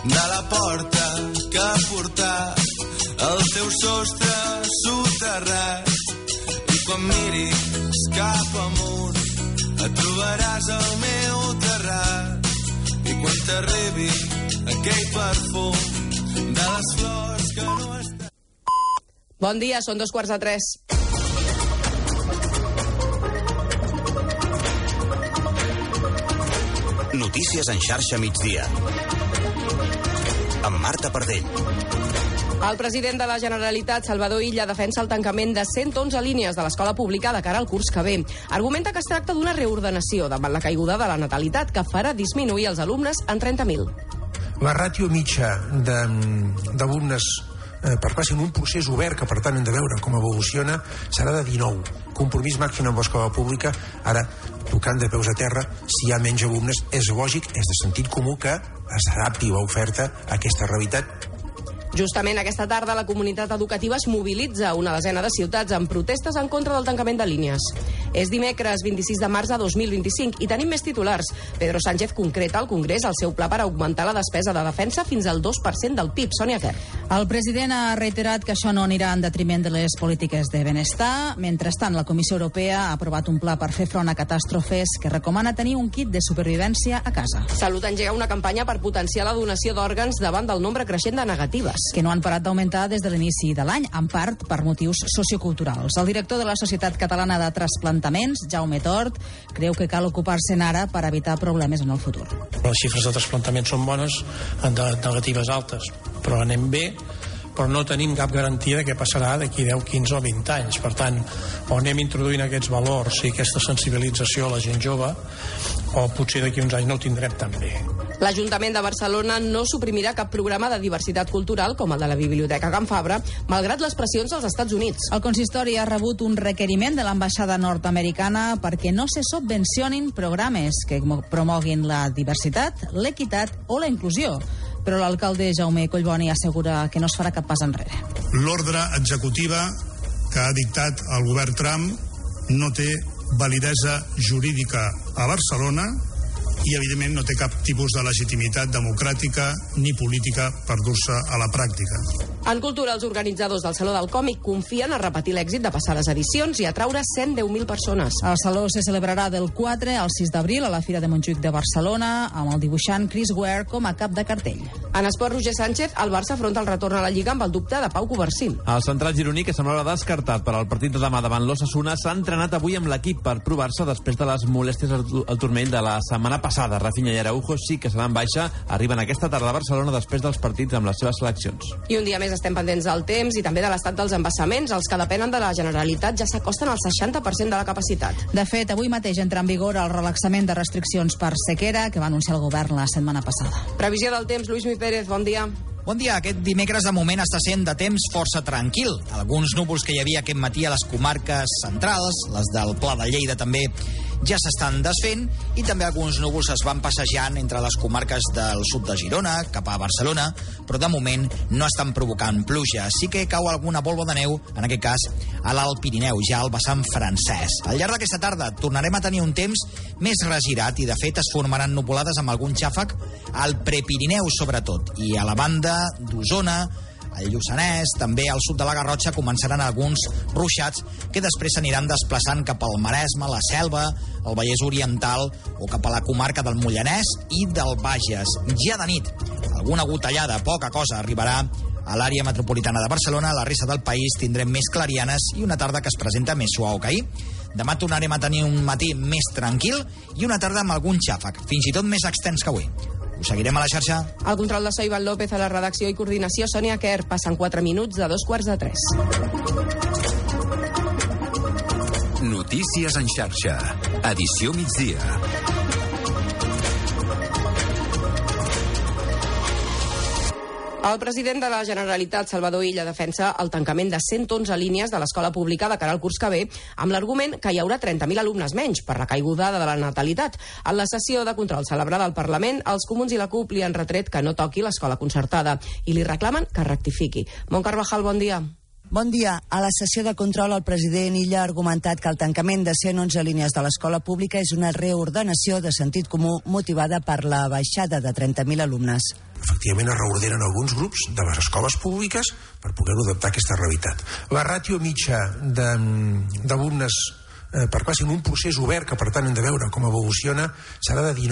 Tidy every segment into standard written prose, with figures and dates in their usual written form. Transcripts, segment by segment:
de la porta que ha portat el teu sostre soterrat. I quan miris cap amunt et trobaràs al meu terrat. I quan t'arribi aquell perfum de les flors que no estan... Bon dia, són 2:45. Notícies en xarxa migdia. Amb Marta Pardell. El president de la Generalitat, Salvador Illa, defensa el tancament de 111 línies de l'escola pública de cara al curs que ve. Argumenta que es tracta d'una reordenació davant la caiguda de la natalitat que farà disminuir els alumnes en 30.000. La ràtio mitja d'alumnes per classe en un procés obert, que per tant hem de veure com evoluciona, serà de 19. Compromís màxim amb l'escola pública. Ara, tocant de peus a terra, si hi ha menys alumnes, és lògic, és de sentit comú que s'adapti l'oferta a aquesta realitat. Justament aquesta tarda la comunitat educativa es mobilitza a una desena de ciutats en protestes en contra del tancament de línies. És dimecres 26 de març de 2025 i tenim més titulars. Pedro Sánchez concreta al Congrés el seu pla per augmentar la despesa de defensa fins al 2% del PIB. Sònia Quer. El president ha reiterat que això no anirà en detriment de les polítiques de benestar. Mentrestant, la Comissió Europea ha aprovat un pla per fer front a catàstrofes que recomana tenir un kit de supervivència a casa. Salut engega una campanya per potenciar la donació d'òrgans davant del nombre creixent de negatives, que no han parat d'augmentar des de l'inici de l'any, en part per motius socioculturals. El director de la Societat Catalana de Trasplantaments, Jaume Tort, creu que cal ocupar-se'n ara per evitar problemes en el futur. Les xifres de trasplantaments són bones, de negatives altes, però anem bé, però no tenim cap garantia de què passarà d'aquí 10, 15 o 20 anys. Per tant, o anem introduint aquests valors i aquesta sensibilització a la gent jove, o potser d'aquí uns anys no ho tindrem tan bé. L'Ajuntament de Barcelona no suprimirà cap programa de diversitat cultural com el de la Biblioteca Can Fabra, malgrat les pressions dels Estats Units. El consistori ha rebut un requeriment de l'ambaixada nord-americana perquè no se subvencionin programes que promoguin la diversitat, l'equitat o la inclusió. Però l'alcalde Jaume Collboni assegura que no es farà cap pas enrere. L'ordre executiva que ha dictat el govern Trump no té validesa jurídica a Barcelona i, evidentment, no té cap tipus de legitimitat democràtica ni política per dur-se a la pràctica. En cultura, els organitzadors del Saló del Còmic confien a repetir l'èxit de passades edicions i atraure 110.000 persones. El Saló se celebrarà del 4 al 6 d'abril a la Fira de Montjuïc de Barcelona, amb el dibuixant Chris Ware com a cap de cartell. En esport, Roger Sánchez, el Barça afronta el retorn a la Lliga amb el dubte de Pau Covarsí. El central gironí, que semblava descartat per al partit de demà davant l'Osasuna, s'ha entrenat avui amb l'equip per provar-se després de les molèsties al turmell de la setmana passada. Rafinha i Araujo sí que seran baixa, arriben aquesta tarda a Barcelona després dels partits amb les seves seleccions. I un dia més estem pendents del temps i també de l'estat dels embassaments. Els que depenen de la Generalitat ja s'acosten al 60% de la capacitat. De fet, avui mateix entra en vigor el relaxament de restriccions per sequera que va anunciar el govern la setmana passada. Previsió del temps, Lluís Mi Pérez, bon dia. Bon dia. Aquest dimecres de moment està sent de temps força tranquil. Alguns núvols que hi havia aquest matí a les comarques centrals, les del Pla de Lleida també, ja s'estan desfent i també alguns núvols es van passejant entre les comarques del sud de Girona cap a Barcelona, però de moment no estan provocant pluja. Sí que cau alguna volva de neu, en aquest cas a l'Alt Pirineu, ja al vessant francès. Al llarg d'aquesta tarda tornarem a tenir un temps més regirat i de fet es formaran nuvolades amb algun xàfec al Prepirineu sobretot, i a la banda d'Osona, al Lluçanès, també al sud de la Garrotxa començaran alguns ruixats que després s'aniran desplaçant cap al Maresme, la Selva, el Vallès Oriental o cap a la comarca del Mollanès i del Bages. Ja de nit, alguna gotellada, poca cosa, arribarà a l'àrea metropolitana de Barcelona. A la resta del país tindrem més clarianes i una tarda que es presenta més suau que ahir. Demà tornarem a tenir un matí més tranquil i una tarda amb algun xàfec, fins i tot més extens que avui. Us seguirem a la xarxa. El control de so, Ivan López, a la redacció i coordinació, Sònia Quer. Passen 4 minuts de 2:45. Notícies en xarxa. Edició migdia. El president de la Generalitat, Salvador Illa, defensa el tancament de 111 línies de l'escola pública de cara al curs que ve, amb l'argument que hi haurà 30.000 alumnes menys per la caiguda de la natalitat. En la sessió de control celebrada al Parlament, els Comuns i la CUP li han retret que no toqui l'escola concertada i li reclamen que rectifiqui. Mont Carvajal, bon dia. Bon dia. A la sessió de control, el president Illa ha argumentat que el tancament de 111 línies de l'escola pública és una reordenació de sentit comú motivada per la baixada de 30.000 alumnes. Efectivament, es reordenen alguns grups de les escoles públiques per poder-ho adaptar a aquesta realitat. La ràtio mitja d'alumnes per classe en un procés obert, que per tant hem de veure com evoluciona, serà de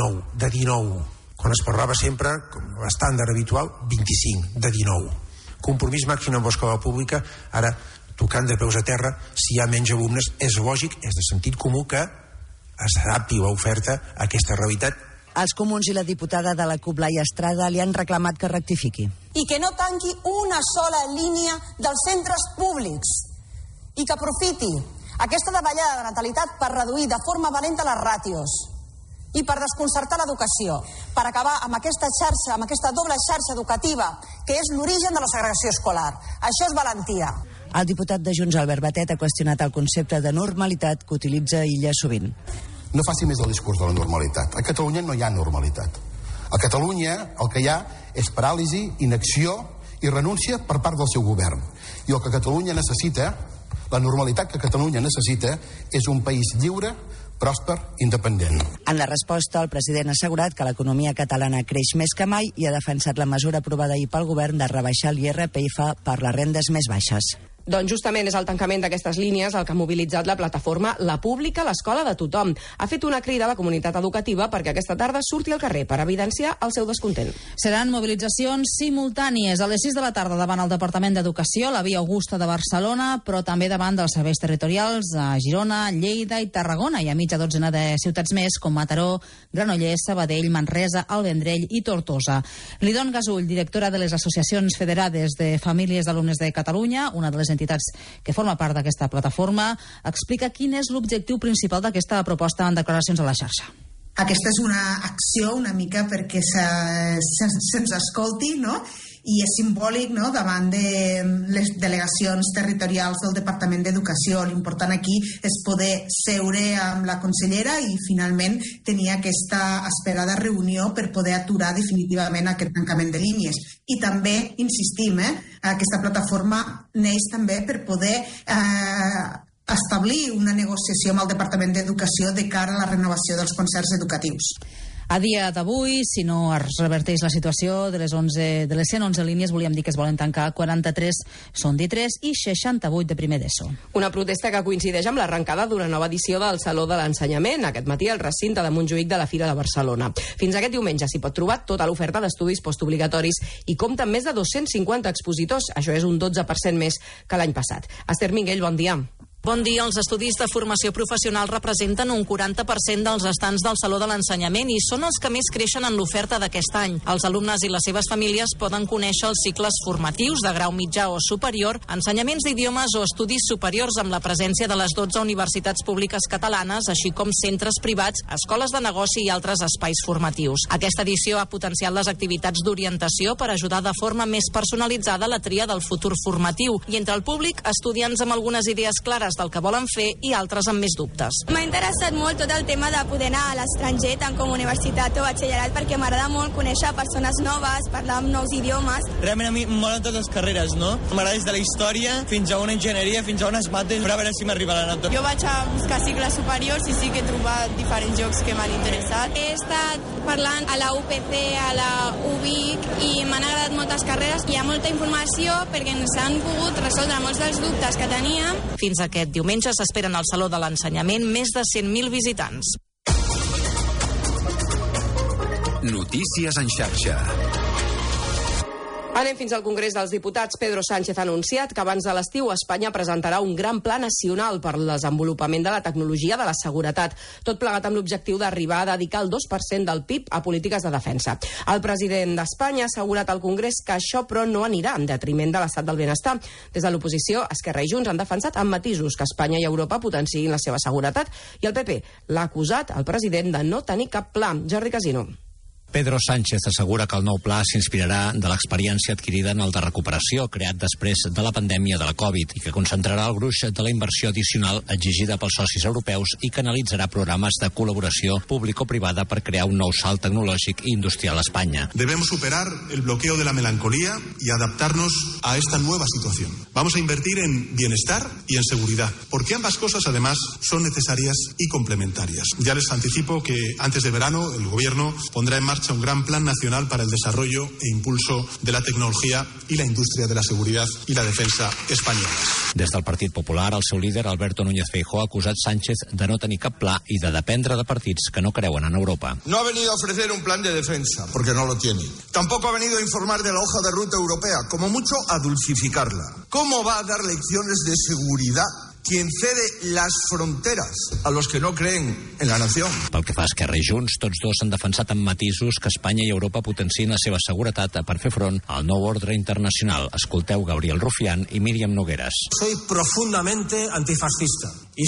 19. Quan es parlava sempre, com l'estàndard habitual, 25, de 19. Compromís màxim amb l'escola pública, ara tocant de peus a terra, si hi ha menys alumnes, és lògic, és de sentit comú que s'adapti l'oferta a aquesta realitat. Els comuns i la diputada de la CUP, Laia Estrada, li han reclamat que rectifiqui. I que no tanqui una sola línia dels centres públics i que aprofiti aquesta davallada de natalitat per reduir de forma valenta les ràtios i per desconcertar l'educació, per acabar amb aquesta xarxa, amb aquesta doble xarxa educativa, que és l'origen de la segregació escolar. Això és valentia. El diputat de Junts, Albert Batet, ha qüestionat el concepte de normalitat que utilitza Illa sovint. No faci més el discurs de la normalitat. A Catalunya no hi ha normalitat. A Catalunya el que hi ha és paràlisi, inacció i renúncia per part del seu govern. I el que Catalunya necessita, la normalitat que Catalunya necessita, és un país lliure, pròsper, independent. En la resposta, el president ha assegurat que l'economia catalana creix més que mai i ha defensat la mesura aprovada ahir pel govern de rebaixar l'IRPF per les rendes més baixes. Doncs justament és el tancament d'aquestes línies el que ha mobilitzat la plataforma La Pública, l'escola de tothom. Ha fet una crida a la comunitat educativa perquè aquesta tarda surti al carrer per evidenciar el seu descontent. Seran mobilitzacions simultànies a les 6 de la tarda davant el Departament d'Educació, la Via Augusta de Barcelona, però també davant dels serveis territorials a Girona, Lleida i Tarragona, i a mitja dotzena de ciutats més com Mataró, Granollers, Sabadell, Manresa, el Vendrell i Tortosa. Lidon Gasull, directora de les Associacions Federades de Famílies d'Alumnes de Catalunya, una de les entitats que forma part d'aquesta plataforma, explica quin és l'objectiu principal d'aquesta proposta en declaracions a la xarxa. Aquesta és una acció una mica perquè se'ns escolti, no? I és simbòlic, no?, davant de les delegacions territorials del Departament d'Educació. L'important aquí és poder seure amb la consellera i finalment tenir aquesta esperada reunió per poder aturar definitivament aquest tancament de línies. I també, insistim, aquesta plataforma neix també per poder establir una negociació amb el Departament d'Educació de cara a la renovació dels concerts educatius. A dia d'avui, si no es reverteix la situació, de les 111 línies, volíem dir que es volen tancar 43 són d'I3 i 68 de primer d'ESO. Una protesta que coincideix amb l'arrencada d'una nova edició del Saló de l'Ensenyament, aquest matí al recinte de Montjuïc de la Fira de Barcelona. Fins aquest diumenge s'hi pot trobar tota l'oferta d'estudis postobligatoris i compta amb més de 250 expositors. Això és un 12% més que l'any passat. Esther Minguell, bon dia. Bon dia. Els estudis de formació professional representen un 40% dels estants del Saló de l'Ensenyament i són els que més creixen en l'oferta d'aquest any. Els alumnes i les seves famílies poden conèixer els cicles formatius de grau mitjà o superior, ensenyaments d'idiomes o estudis superiors amb la presència de les 12 universitats públiques catalanes, així com centres privats, escoles de negoci i altres espais formatius. Aquesta edició ha potenciat les activitats d'orientació per ajudar de forma més personalitzada la tria del futur formatiu i entre el públic, estudiants amb algunes idees clares del que volen fer i altres amb més dubtes. M'ha interessat molt tot el tema de poder anar a l'estranger, tant com universitat o batxillerat, perquè m'agrada molt conèixer persones noves, parlar amb nous idiomes. Realment a mi m'agraden totes les carreres, no? M'agrada des de la història fins a una enginyeria, fins a unes mates, per a veure si m'arriba la nota. Jo vaig a buscar cicles superiors i sí que he trobat diferents jocs que m'han interessat. He estat parlant a la UPC, a la UBIC i m'han agradat moltes carreres. Hi ha molta informació perquè ens han pogut resoldre molts dels dubtes que teníem. Fins aquest diumenge s'esperen al Saló de l'Ensenyament més de 100.000 visitants. Notícies en xarxa. Anem fins al Congrés dels Diputats. Pedro Sánchez ha anunciat que abans de l'estiu Espanya presentarà un gran pla nacional per al desenvolupament de la tecnologia de la seguretat, tot plegat amb l'objectiu d'arribar a dedicar el 2% del PIB a polítiques de defensa. El president d'Espanya ha assegurat al Congrés que això, però, no anirà en detriment de l'estat del benestar. Des de l'oposició, Esquerra i Junts han defensat amb matisos que Espanya i Europa potenciïn la seva seguretat i el PP l'ha acusat al president de no tenir cap pla. Jordi Casino. Pedro Sánchez assegura que el nou pla s'inspirarà de l'experiència adquirida en el de recuperació creat després de la pandèmia de la Covid i que concentrarà el gruix de la inversió addicional exigida pels socis europeus i canalitzarà programes de col·laboració público-privada per crear un nou salt tecnològic i industrial a España. Debemos superar el bloqueo de la melancolía y adaptarnos a esta nueva situación. Vamos a invertir en bienestar y en seguridad, porque ambas cosas además son necesarias y complementarias. Ya les anticipo que antes de verano el Gobierno pondrá en marcha un gran plan nacional para el desarrollo e impulso de la tecnología y la industria de la seguridad y la defensa españolas. Des del Partit Popular, el seu líder, Alberto Núñez Feijóo, ha acusat Sánchez de no tenir cap pla i de dependre de partits que no creuen en Europa. No ha venido a ofrecer un plan de defensa, porque no lo tiene. Tampoco ha venido a informar de la hoja de ruta europea, como mucho a dulcificarla. ¿Cómo va a dar lecciones de seguridad quien cede las fronteras a los que no creen en la nación? Pel que fa a Esquerra i Junts, tots dos han defensat amb matisos que Espanya i Europa potenciïn la seva seguretat per fer front al nou ordre internacional. Escolteu Gabriel Rufián i Míriam Nogueras. Soy profundamente antifascista y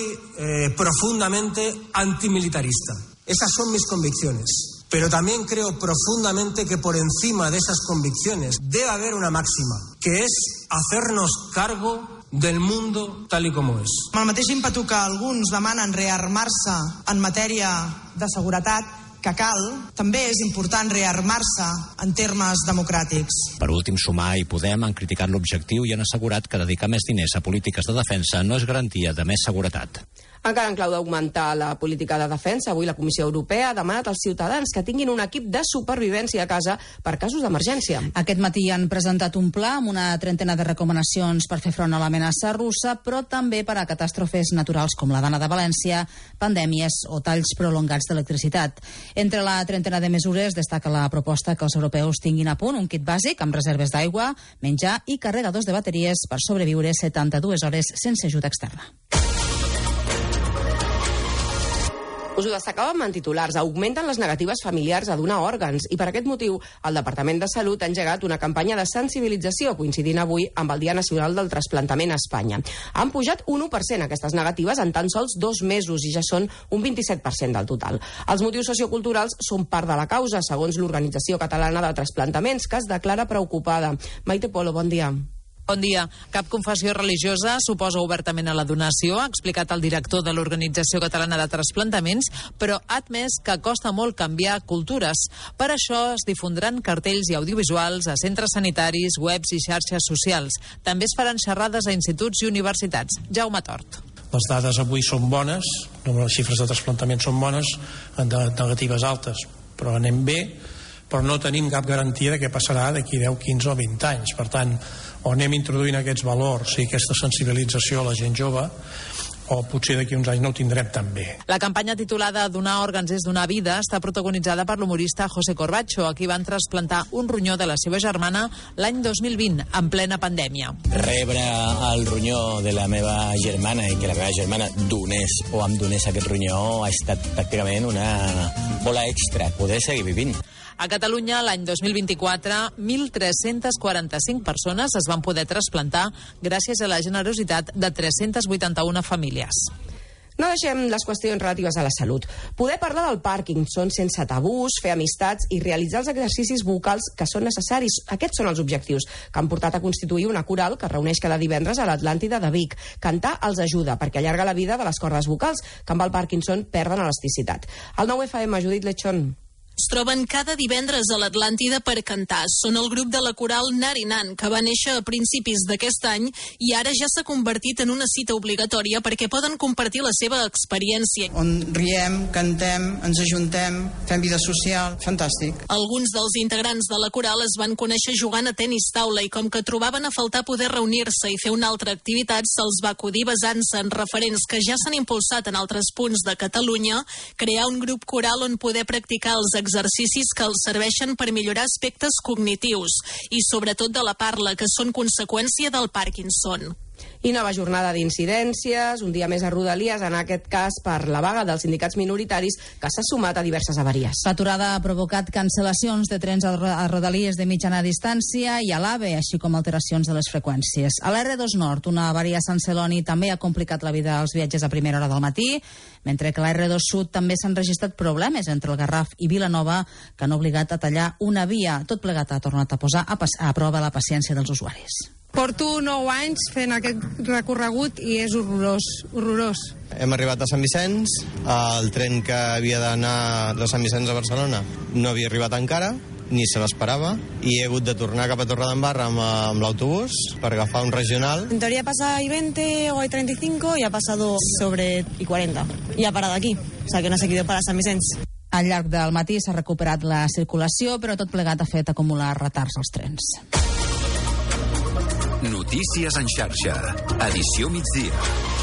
soy profundamente antimilitarista. Esas son mis convicciones. Pero también creo profundamente que por encima de esas convicciones debe haber una máxima, que es hacernos cargo del mundo tal i com és. Amb el mateix ímpetu que alguns demanen rearmar-se en matèria de seguretat, que cal, també és important rearmar-se en termes democràtics. Per últim, Sumar i Podem han criticat l'objectiu i han assegurat que dedicar més diners a polítiques de defensa no és garantia de més seguretat. Encara en clau d'augmentar la política de defensa, avui la Comissió Europea ha demanat als ciutadans que tinguin un equip de supervivència a casa per casos d'emergència. Aquest matí han presentat un pla amb una trentena de recomanacions per fer front a l'amenaça russa, però també per a catàstrofes naturals com la Dana de València, pandèmies o talls prolongats d'electricitat. Entre la trentena de mesures destaca la proposta que els europeus tinguin a punt un kit bàsic amb reserves d'aigua, menjar i carregadors de bateries per sobreviure 72 hores sense ajuda externa. Us ho destacàvem en titulars. Augmenten les negatives familiars a donar òrgans i per aquest motiu el Departament de Salut ha engegat una campanya de sensibilització coincidint avui amb el Dia Nacional del Trasplantament a Espanya. Han pujat un 1% aquestes negatives en tan sols 2 mesos i ja són un 27% del total. Els motius socioculturals són part de la causa, segons l'Organització Catalana de Trasplantaments, que es declara preocupada. Maite Polo, bon dia. Bon dia. Cap confessió religiosa s'oposa obertament a la donació, ha explicat el director de l'Organització Catalana de Trasplantaments, però ha admès que costa molt canviar cultures. Per això es difondran cartells i audiovisuals a centres sanitaris, webs i xarxes socials. També es faran xerrades a instituts i universitats. Jaume Tort. Les dades avui són bones, les xifres de trasplantament són bones, de negatives altes, però anem bé, però no tenim cap garantia de què passarà d'aquí 10, 15 o 20 anys. Per tant, o anem introduint aquests valors i aquesta sensibilització a la gent jove, o potser d'aquí uns anys no ho tindrem tan bé. La campanya titulada Donar òrgans és donar vida està protagonitzada per l'humorista José Corbacho, a qui van trasplantar un ronyó de la seva germana l'any 2020, en plena pandèmia. Rebre el ronyó de la meva germana i que la meva germana donés o em donés aquest ronyó ha estat pràcticament una bola extra, poder seguir vivint. A Catalunya, l'any 2024, 1.345 persones es van poder trasplantar gràcies a la generositat de 381 famílies. No deixem les qüestions relatives a la salut. Poder parlar del Parkinson sense tabús, fer amistats i realitzar els exercicis vocals que són necessaris. Aquests són els objectius que han portat a constituir una coral que es reuneix cada divendres a l'Atlàntida de Vic. Cantar els ajuda perquè allarga la vida de les cordes vocals, que amb el Parkinson perden elasticitat. Al 9FM, Judit Lechón. Es troben cada divendres a l'Atlàntida per cantar. Són el grup de la coral Narinan, que va néixer a principis d'aquest any i ara ja s'ha convertit en una cita obligatòria perquè poden compartir la seva experiència. On riem, cantem, ens ajuntem, fem vida social, fantàstic. Alguns dels integrants de la coral es van conèixer jugant a tenis taula i com que trobaven a faltar poder reunir-se i fer una altra activitat, se'ls va acudir basant-se en referents que ja s'han impulsat en altres punts de Catalunya, crear un grup coral on poder practicar els exercicis que els serveixen per millorar aspectes cognitius i sobretot de la parla, que són conseqüència del Parkinson. I nova jornada d'incidències, un dia més a Rodalies, en aquest cas per la vaga dels sindicats minoritaris, que s'ha sumat a diverses avaries. L'aturada ha provocat cancel·lacions de trens a Rodalies de mitjana distància i a l'AVE, així com alteracions de les freqüències. A l'R2 Nord, una avaria a Sant Celoni també ha complicat la vida als viatges a primera hora del matí, mentre que a l'R2 Sud també s'han registrat problemes entre el Garraf i Vilanova, que han obligat a tallar una via. Tot plegat ha tornat a posar a prova la paciència dels usuaris. Porto 9 anys fent aquest recorregut i és horrorós. Hem arribat a Sant Vicenç, el tren que havia d'anar de Sant Vicenç a Barcelona no havia arribat encara, ni se l'esperava, i he hagut de tornar cap a Torredembarra amb l'autobús per agafar un regional. En teoría pasa I-20 o I-35 y ha pasado sobre I-40 y ha parado aquí, o sea que no s'ha quedat para Sant Vicenç. Al llarg del matí s'ha recuperat la circulació, però tot plegat ha fet acumular retards als trens. Notícies en xarxa. Edició migdia.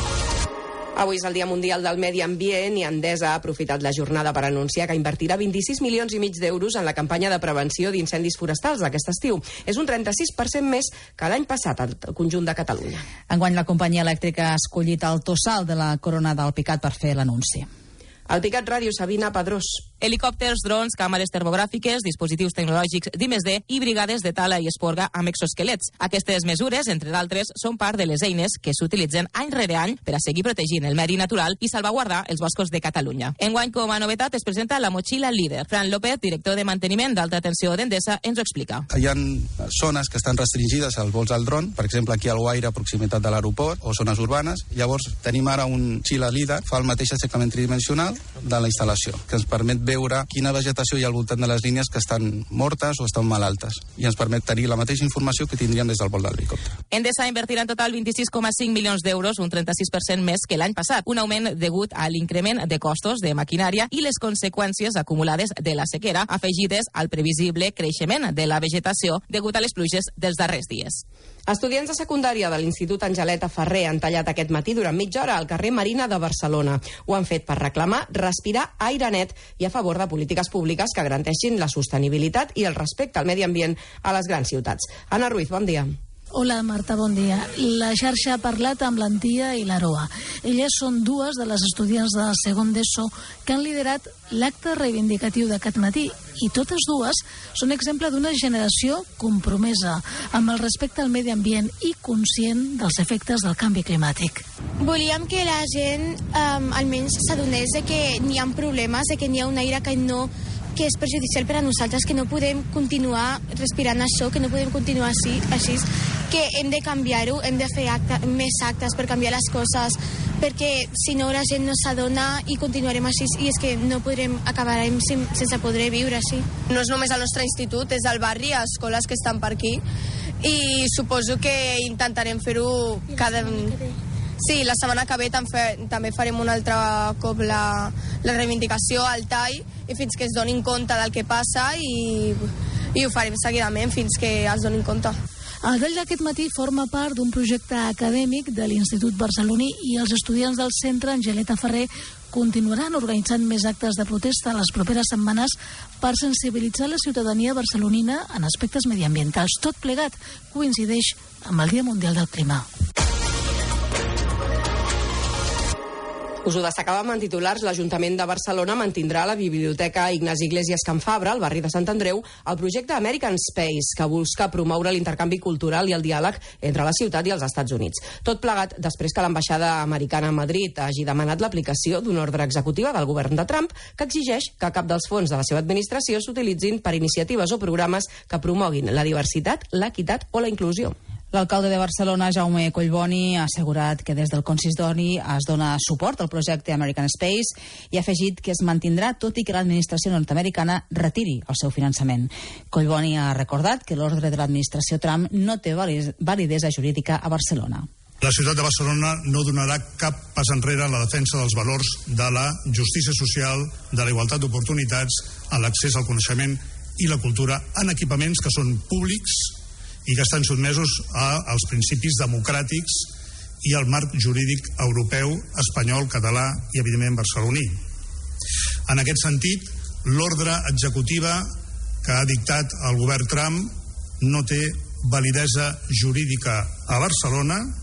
Avui és el Dia Mundial del Medi Ambient i Endesa ha aprofitat la jornada per anunciar que invertirà 26,5 milions d'euros en la campanya de prevenció d'incendis forestals d'aquest estiu. És un 36% més que l'any passat al conjunt de Catalunya. Enguany la companyia elèctrica ha escollit el Tossal de la Corona d'Alpicat per fer l'anunci. Al Picat Ràdio, Sabina Pedrós. Helicòpters, drons, càmeres termogràfiques, dispositius tecnològics d'I+D i brigades de tala i esporga amb exoesquelets. Aquestes mesures, entre d'altres, són part de les eines que s'utilitzen any rere any per a seguir protegint el medi natural i salvaguardar els boscos de Catalunya. Enguany, com a novetat, es presenta la motxilla líder. Fran López, director de manteniment d'alta tensió d'Endesa, ens ho explica. Hi ha zones que estan restringides als vols al dron, per exemple, aquí al Guaire, a proximitat de l'aeroport, o zones urbanes. Llavors, tenim ara un motxilla líder, fa el mateix aixecament tridimensional de la instal·lació, que ens permet veure quina vegetació hi ha al voltant de les línies que estan mortes o estan malaltes, i ens permet tenir la mateixa informació que tindríem des del vol de l'helicòpter. Endesa invertirà en total 26,5 milions d'euros, un 36% més que l'any passat, un augment degut a l'increment de costos de maquinària i les conseqüències acumulades de la sequera, afegides al previsible creixement de la vegetació degut a les pluges dels darrers dies. Estudiants de secundària de l'Institut Angeleta Ferrer han tallat aquest matí durant mitja hora al carrer Marina de Barcelona. Ho han fet per reclamar respirar aire net i a favor de polítiques públiques que garanteixin la sostenibilitat i el respecte al medi ambient a les grans ciutats. Anna Ruiz, bon dia. Hola, Marta, bon dia. La xarxa ha parlat amb l'Antia i l'Aroa. Elles són dues de les estudiants de segon d'ESO que han liderat l'acte reivindicatiu d'aquest matí i totes dues són exemple d'una generació compromesa amb el respecte al medi ambient i conscient dels efectes del canvi climàtic. Volíem que la gent almenys s'adonés de que n'hi ha problemes, de que n'hi ha un aire que és perjudicial per a nosaltres, que no podem continuar respirant això, que no podem continuar així, que hem de canviar-ho, hem de fer més actes per canviar les coses, perquè si no la gent no s'adona i continuarem així, i és que no acabarem sense poder viure així. No és només al nostre institut, és al barri, a escoles que estan per aquí, i suposo que intentarem fer-ho cada... Sí, la setmana que ve també farem un altre cop la reivindicació al tall i fins que es donin compte del que passa i ho farem seguidament fins que es donin compte. El tall d'aquest matí forma part d'un projecte acadèmic de l'Institut Barceloní i els estudiants del centre Angeleta Ferrer continuaran organitzant més actes de protesta les properes setmanes per sensibilitzar la ciutadania barcelonina en aspectes mediambientals. Tot plegat coincideix amb el Dia Mundial del Clima. Us ho destacàvem en titulars, l'Ajuntament de Barcelona mantindrà a la Biblioteca Ignasi Iglesias Can Fabra, al barri de Sant Andreu, el projecte American Space, que busca promoure l'intercanvi cultural i el diàleg entre la ciutat i els Estats Units. Tot plegat després que l'ambaixada americana a Madrid hagi demanat l'aplicació d'una ordre executiva del govern de Trump que exigeix que cap dels fons de la seva administració s'utilitzin per iniciatives o programes que promoguin la diversitat, l'equitat o la inclusió. L'alcalde de Barcelona, Jaume Collboni, ha assegurat que des del consistori es dona suport al projecte American Space i ha afegit que es mantindrà tot i que l'administració nord-americana retiri el seu finançament. Collboni ha recordat que l'ordre de l'administració Trump no té validesa jurídica a Barcelona. La ciutat de Barcelona no donarà cap pas enrere en la defensa dels valors de la justícia social, de la igualtat d'oportunitats, en l'accés al coneixement i la cultura en equipaments que són públics i que estan sotmesos als principis democràtics i al marc jurídic europeu, espanyol, català i, evidentment, barceloní. En aquest sentit, l'ordre executiva que ha dictat el govern Trump no té validesa jurídica a Barcelona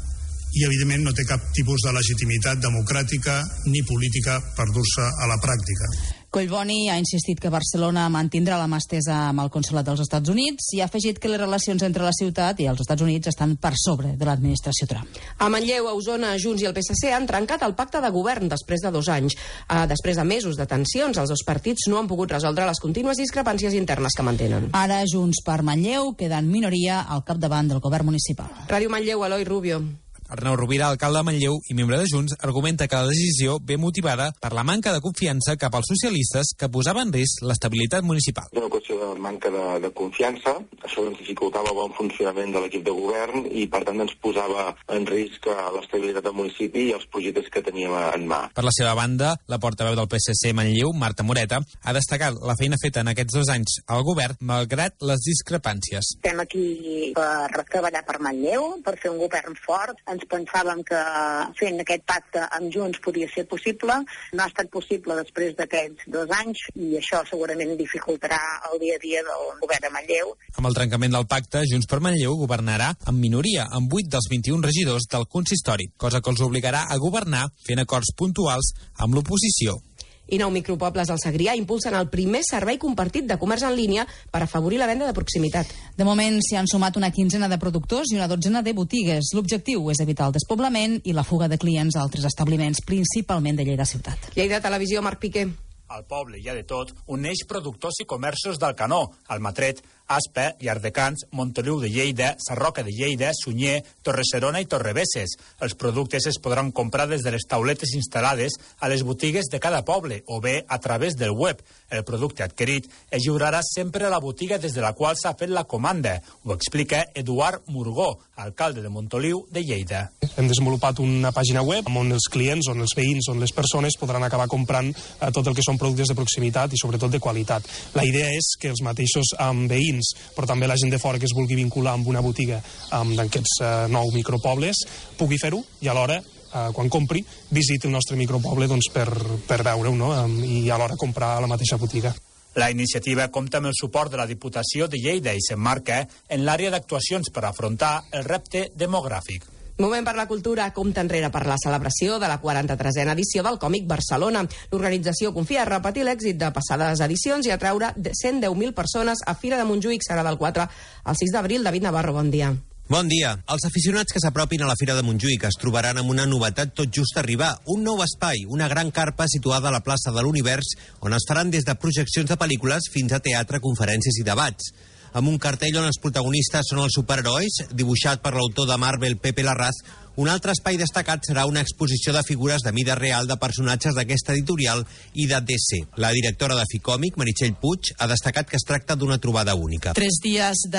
i, evidentment, no té cap tipus de legitimitat democràtica ni política per dur-se a la pràctica. Collboni ha insistit que Barcelona mantindrà la mà estesa amb el Consolat dels Estats Units i ha afegit que les relacions entre la ciutat i els Estats Units estan per sobre de l'administració Trump. A Manlleu, a Osona, Junts i el PSC han trencat el pacte de govern després de 2 anys. Després de mesos de tensions, els dos partits no han pogut resoldre les contínues discrepàncies internes que mantenen. Ara Junts per Manlleu queda en minoria al capdavant del govern municipal. Ràdio Manlleu, Eloi Rubio. Arnau Rovira, alcalde de Manlleu i membre de Junts, argumenta que la decisió ve motivada per la manca de confiança cap als socialistes que posava en risc l'estabilitat municipal. És una qüestió de manca de confiança, això ens dificultava el bon funcionament de l'equip de govern i per tant ens posava en risc l'estabilitat del municipi i els projectes que teníem en mà. Per la seva banda, la portaveu del PSC Manlleu, Marta Moreta, ha destacat la feina feta en aquests 2 anys al govern malgrat les discrepàncies. Estem aquí per treballar per Manlleu, per fer un govern fort. Ens pensàvem que fent aquest pacte amb Junts podia ser possible. No ha estat possible després d'aquests 2 anys i això segurament dificultarà el dia a dia del govern de Manlleu. Amb el trencament del pacte, Junts per Manlleu governarà en minoria amb 8 dels 21 regidors del consistori, cosa que els obligarà a governar fent acords puntuals amb l'oposició. I 9 micropobles al Segrià impulsen el primer servei compartit de comerç en línia per afavorir la venda de proximitat. De moment s'hi han sumat una 15ena de productors i una 12ena de botigues. L'objectiu és evitar el despoblament i la fuga de clients a altres establiments, principalment de Lleida ciutat. Lleida Televisió, Marc Piqué. Al poble hi ha de tot, uneix productors i comerços d'Alcanó, Almatret, Aspa, Llardecans, Montoliu de Lleida, Sarroca de Lleida, Sunyer, Torre-serona i Torrebesses. Els productes es podran comprar des de les tauletes instal·lades a les botigues de cada poble o bé a través del web. El producte adquirit es lliurarà sempre a la botiga des de la qual s'ha fet la comanda. Ho explica Eduard Murgó, alcalde de Montoliu de Lleida. Hem desenvolupat una pàgina web on els clients, on els veïns, on les persones podran acabar comprant tot el que són productes de proximitat i sobretot de qualitat. La idea és que els mateixos veïns, però també la gent de fora que es vulgui vincular amb una botiga d'aquests 9 micropobles pugui fer-ho i alhora, quan compri, visiti el nostre micropoble per veure-ho, no? I alhora comprar a la mateixa botiga. La iniciativa compta amb el suport de la Diputació de Lleida i s'emmarca en l'àrea d'actuacions per afrontar el repte demogràfic. Moment per la cultura, compta enrere per la celebració de la 43a edició del Còmic Barcelona. L'organització confia a repetir l'èxit de passades edicions i atraure 110.000 persones a Fira de Montjuïc. Serà del 4 al 6 d'abril. David Navarro, bon dia. Bon dia. Els aficionats que s'apropin a la Fira de Montjuïc es trobaran amb una novetat tot just arribar. Un nou espai, una gran carpa situada a la plaça de l'Univers, on es faran des de projeccions de pel·lícules fins a teatre, conferències i debats. Amb un cartell on els protagonistes són els superherois, dibuixat per l'autor de Marvel, Pepe Larraz. Un altre espai destacat serà una exposició de figures de mida real de personatges d'aquesta editorial i de DC. La directora de Ficòmic, Meritxell Puig, ha destacat que es tracta d'una trobada única. 3 dies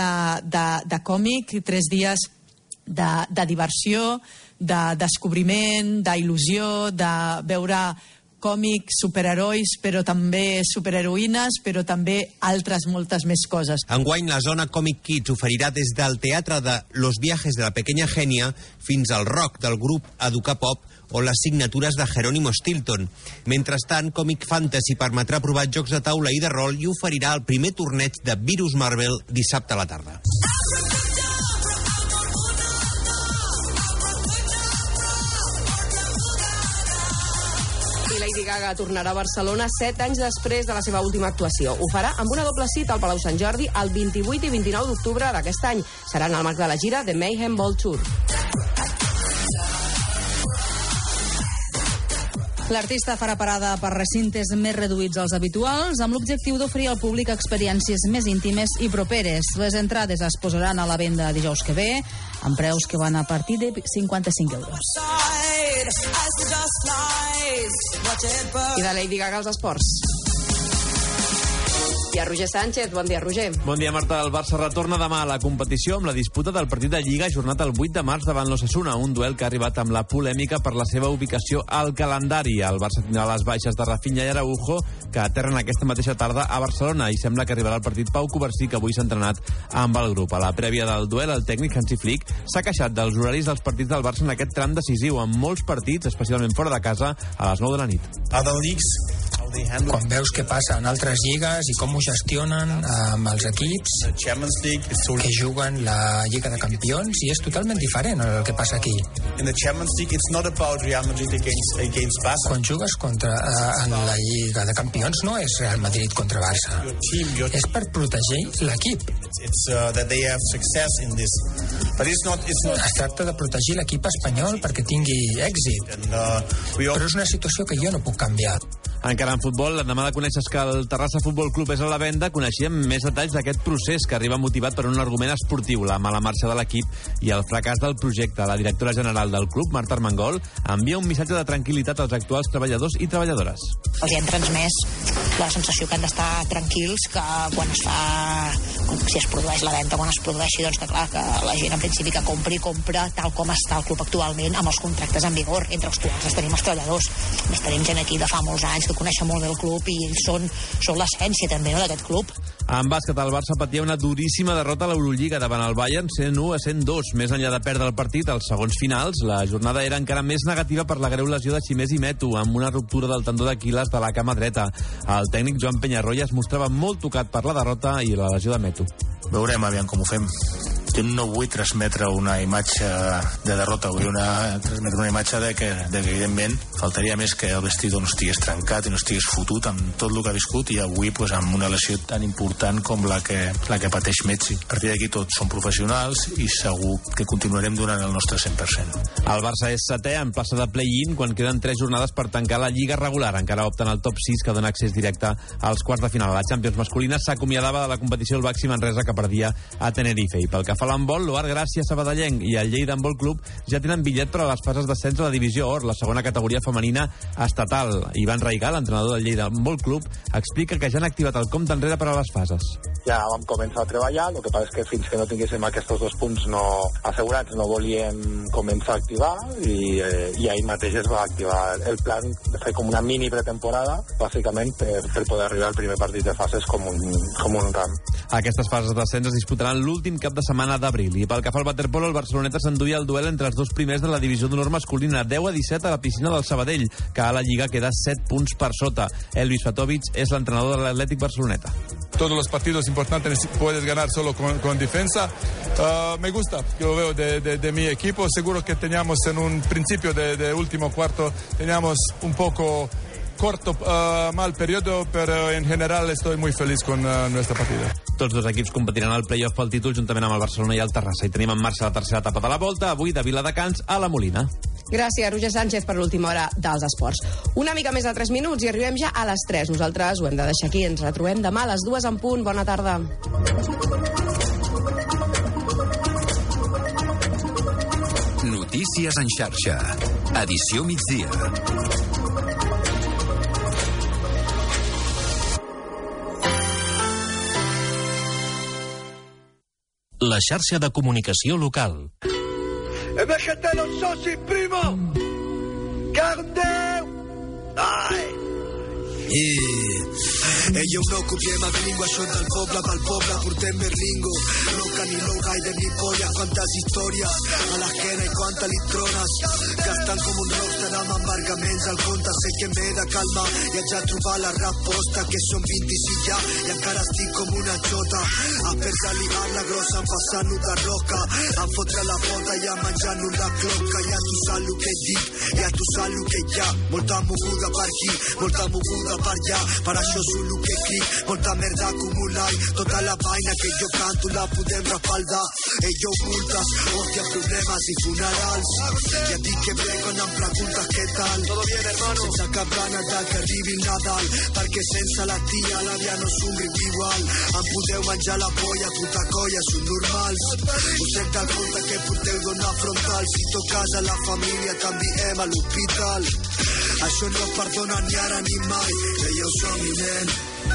de còmic, 3 dies de diversió, de descobriment, d'il·lusió, de veure còmics, superherois, però també superheroïnes, però també altres moltes més coses. Enguany, la zona Comic Kids oferirà des del teatre de Los viajes de la pequeña genia fins al rock del grup Educapop o les signatures de Jerónimo Stilton. Mentrestant, Comic Fantasy permetrà provar jocs de taula i de rol i oferirà el primer torneig de Virus Marvel dissabte a la tarda. Lady Gaga tornarà a Barcelona 7 anys després de la seva última actuació. Ho farà amb una doble cita al Palau Sant Jordi el 28 i 29 d'octubre d'aquest any. Serà en el marc de la gira The Mayhem Ball Tour. L'artista farà parada per recintes més reduïts als habituals amb l'objectiu d'oferir al públic experiències més íntimes i properes. Les entrades es posaran a la venda dijous que ve amb preus que van a partir de 55 euros. I de Lady Gaga als esports. I a Roger Sánchez. Bon dia, Roger. Bon dia, Marta. El Barça retorna demà a la competició amb la disputa del partit de Lliga ajornat el 8 de març davant l'Osasuna, un duel que ha arribat amb la polèmica per la seva ubicació al calendari. El Barça tindrà les baixes de Rafinha i Araujo, que aterren aquesta mateixa tarda a Barcelona, i sembla que arribarà al partit Pau Covarsí, que avui s'ha entrenat amb el grup. A la prèvia del duel, el tècnic Hansi Flick s'ha queixat dels horaris dels partits del Barça en aquest tram decisiu, amb molts partits, especialment fora de casa, a les 9 de la nit. Quan veus què passa en altres lligues i com ho gestionen amb els equips que juguen la Lliga de Campions, i és totalment diferent el que passa aquí. Quan jugues en la Lliga de Campions no és Real Madrid contra Barça. És per protegir l'equip. Es tracta de protegir l'equip espanyol perquè tingui èxit. Però és una situació que jo no puc canviar. Encara en futbol, l'endemà de conèixer que el Terrassa Futbol Club és a la venda, coneixíem més detalls d'aquest procés que arriba motivat per un argument esportiu, la mala marxa de l'equip i el fracàs del projecte. La directora general del club, Marta Armengol, envia un missatge de tranquil·litat als actuals treballadors i treballadores. Els hem transmès la sensació que han d'estar tranquils, que quan es fa, si es produeix la venda, quan es produeixi, doncs que clar, que la gent en principi que compra tal com està el club actualment, amb els contractes en vigor, entre els quals tenim els treballadors. Més tenim gent aquí de fa molts anys que coneixen molt bé el club i ells són l'essència també, no, d'aquest club. En bàsquet, el Barça patia una duríssima derrota a l'Eurolliga davant el Bayern, 101-102. Més enllà de perdre el partit als segons finals, la jornada era encara més negativa per la greu lesió de Ximès i Meto, amb una ruptura del tendó d'Aquil·les de la cama dreta. El tècnic Joan Penyarroia es mostrava molt tocat per la derrota i la lesió de Meto. Veurem aviam com ho fem. Jo no vull transmetre una imatge de derrota, vull transmetre una imatge de que evidentment faltaria més que el vestidor no estigués trencat i no estigués fotut amb tot el que ha viscut, i avui pues, amb una lesió tan important com la que pateix Messi. A partir d'aquí tots són professionals i segur que continuarem donant el nostre 100%. El Barça és setè en plaça de play-in quan queden 3 jornades per tancar la Lliga regular. Encara opten al top 6 que dona accés directe als quarts de final. La Champions masculina s'acomiadava de la competició el Baxi Manresa, que perdia a Tenerife. I pel que fa a l'handbol, l'Oar Gràcia Sabadellenc i el Lleida Handbol Club ja tenen bitllet per a les fases d'ascens a la divisió Or, la segona categoria femenina estatal. Ivan Raigal, l'entrenador del Lleida Handbol Club, explica que ja han activat el compte enrere per a les fases. Ja vam començar a treballar, el que passa és que fins que no tinguéssim aquests 2 punts assegurats no volíem començar a activar, i ahir mateix es va activar el plan de fer com una mini pretemporada, bàsicament per poder arribar al primer partit de fases com un ram. Aquestes fases d'ascens es disputaran l'últim cap de setmana d'abril. I pel que fa al waterpolo, el Barceloneta s'enduia el duel entre els 2 primers de la divisió d'honor masculina, 10-17 a la piscina del Sabadell, que a la Lliga queda 7 punts per sota. Elvis Fatovic és l'entrenador de l'Atlètic Barceloneta. Todos los partidos importantes puedes ganar solo con defensa. Me gusta, yo veo de mi equipo. Seguro que teníamos en un principio de último cuarto, teníamos un poco corto, mal periodo, pero en general estoy muy feliz con nuestra partida. Tots 2 equips competiran al play-off pel títol juntament amb el Barcelona i el Terrassa. I tenim en marxa la tercera etapa de la volta, avui de Viladecans a la Molina. Gràcies, Roger Sánchez, per l'última hora dels esports. Una mica més de 3 minuts i arribem ja a les 3. Nosaltres ho hem de deixar aquí. Ens retrobem demà a les 2 en punt. Bona tarda. Notícies en xarxa. Edició migdia. La xarxa de comunicació local. Deixate los socis, primo! Cardeu! Ai! Ella un ocup i gringo, això del poble pel poble, portem berlingo, roca ni low rider ni polla, quantes històries a l'esquena i quantes litrones, gastant com un rockstar amb embargaments al compte, sé que m'he de calmar i haig de trobar la resposta, que són 26 ja i encara estic com una xota, a per-se liar la grossa em passant-ho de roca, em fotre la bota i a menjant-ho la cloca, ja tu saps el que dic, ja tu saps el que hi ha, molta moguda per aquí, molta moguda per allà, per això solo que clic, molta merda acumular, tota la vaina que jo canto la podem respaldar, jo multes, hòstia, problemes i funerals, ja dic que bé quan em preguntes què tal, todo bien, hermano, sense cap gana que arribi el Nadal, perquè sense la tia l'àvia no somriu igual, em podeu menjar la polla, puta colla, són normals, us hem del compte que porteu dona frontal, si toques a la família t'enviem a l'hospital, això no perdona ni ara ni mai, que jo som-hi, nen,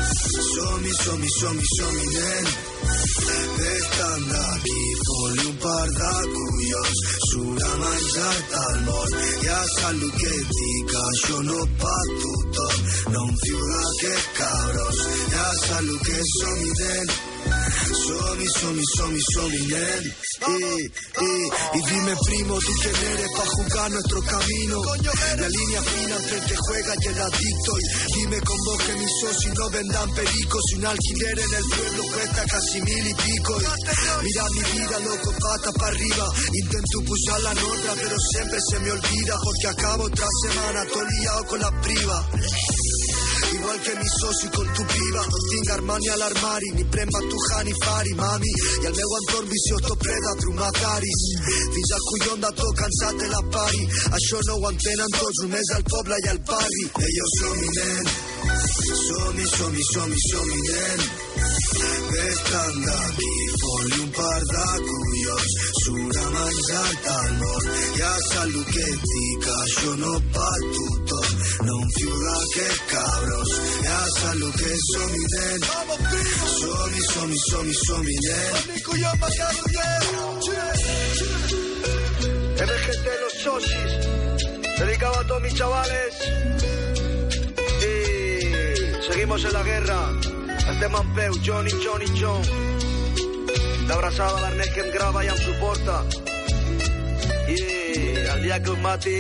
som-hi, nen, vés-te'n d'aquí, fot-li un par de collons, surt a menjar-te al món, ja saps el que et dic, això no pa tothom, no em fio d'aquests cabrons, ja saps el que som-hi, nen, Somi, nen. Y dime, primo, ¿tú quién eres pa' jugar nuestro camino? La línea fina entre el que juega y el adicto. Y dime con vos que mis socios no vendan pericos. Y un alquiler en el pueblo cuesta casi 1000 y pico. Y mira mi vida, loco, pata para arriba. Intento pujar la nota, pero siempre se me olvida. Porque acabo otra semana todo liado con la priva. Igual que mi soci con tu piva. Non tinga Armani all'armari, ni premma tu Hani Fari, mami. E al meu entorn viciós preda trumataris. Fins al collon de tot cansat de la pari. Això no ho entenen tots, només al poble i al barri. Jo som-hi, nen. Som-hi, nen. Ves-te'n d'aquí, fot-li un par de collons. Surt a menjar-te al món. Ja saps el que et dic, això no pa tothom. No em fio d'aquests cabrons. Ja saps el que som-hi, nen. Som-hi, nen. MGT Los Sosis, dedicado a todos mis chavales. Y seguimos en la guerra. Estem en peu, John. D'abraçada a l'Ernest que em grava i em suporta. I el dia que us mati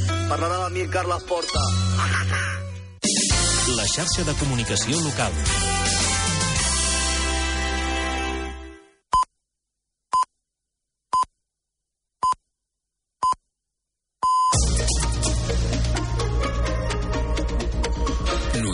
parlarà de mi en Carles Porta. La xarxa de comunicació local.